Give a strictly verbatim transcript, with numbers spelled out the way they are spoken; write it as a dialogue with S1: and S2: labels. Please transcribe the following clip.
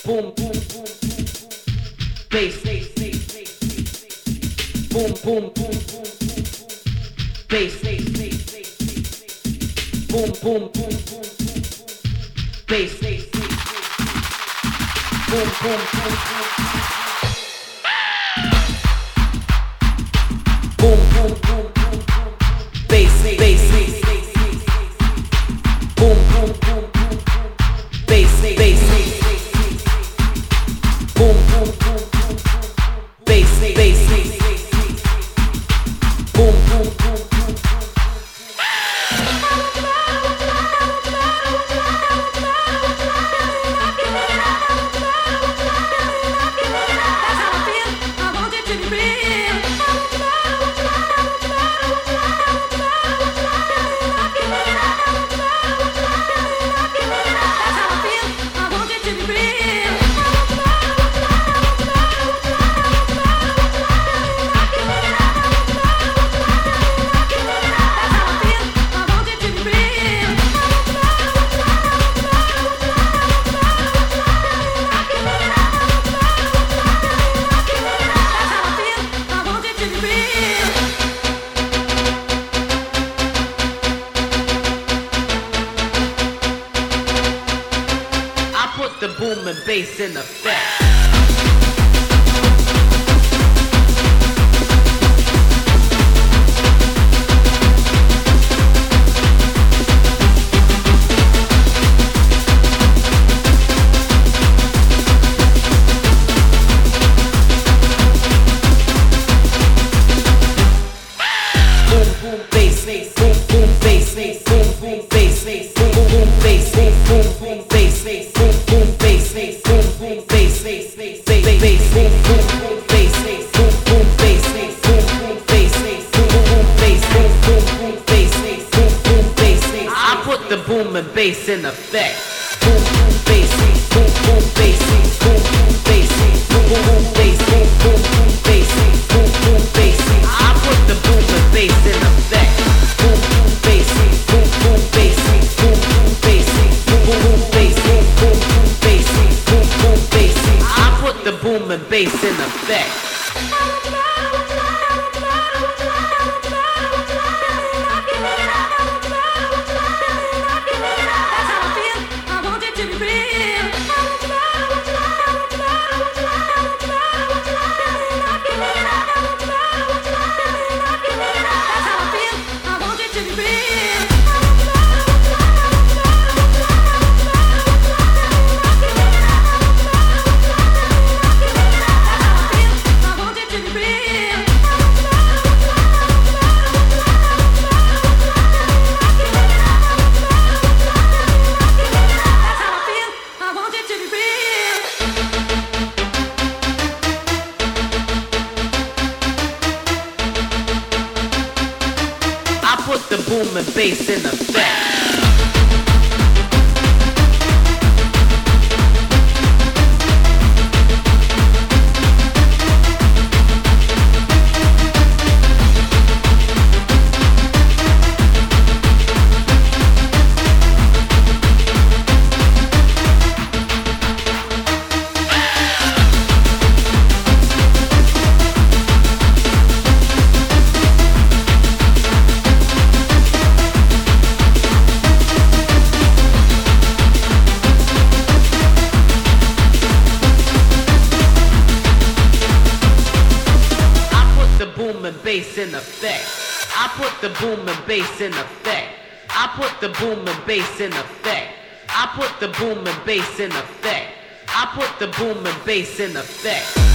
S1: boom, boom, boom, bass, boom, boom, boom, bass, boom, boom, boom, bass, boom, boom, boom, boom, boom, boom, bass, bass, boom, boom, boom, bass, bass, boom, boom, boom, bass, bass, boom, boom, boom. The boom and bass in effect. Boom boom bass, boom boom bass, boom boom bass, boom boom bass, boom boom bass, boom boom bass, boom boom bass, bass, bass, boom boom bass, boom boom bass, boom boom bass, boom boom bass, boom boom bass, boom boom bass. I put the boom and bass in effect. Boom boom bass, boom boom bass, boom boom bass, boom boom bass, boom boom bass, boom boom bass. I put the boom and bass in effect. Boom boom bass, boom boom bass, boom boom bass, boom boom bass, boom boom bass, boom boom bass. I put the boom and bass in effect. Put the boom and bass in effect. Bass in effect. I put the boom and bass in effect. I put the boom and bass in effect. I put the boom and bass in effect. I put the boom and bass in effect.